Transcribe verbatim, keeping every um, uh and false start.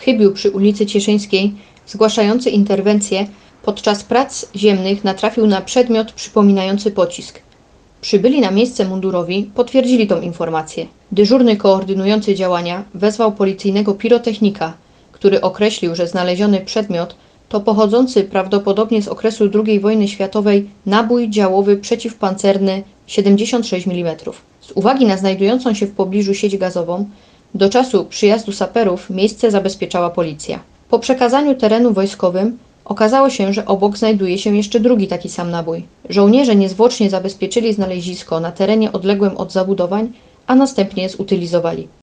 Chybiu przy ulicy Cieszyńskiej, zgłaszający interwencję, podczas prac ziemnych natrafił na przedmiot przypominający pocisk. Przybyli na miejsce mundurowi potwierdzili tą informację. Dyżurny koordynujący działania wezwał policyjnego pirotechnika, który określił, że znaleziony przedmiot to pochodzący prawdopodobnie z okresu drugiej wojny światowej nabój działowy przeciwpancerny siedemdziesiąt sześć milimetrów. Z uwagi na znajdującą się w pobliżu sieć gazową, do czasu przyjazdu saperów miejsce zabezpieczała policja. Po przekazaniu terenu wojskowym okazało się, że obok znajduje się jeszcze drugi taki sam nabój. Żołnierze niezwłocznie zabezpieczyli znalezisko na terenie odległym od zabudowań, a następnie je zutylizowali.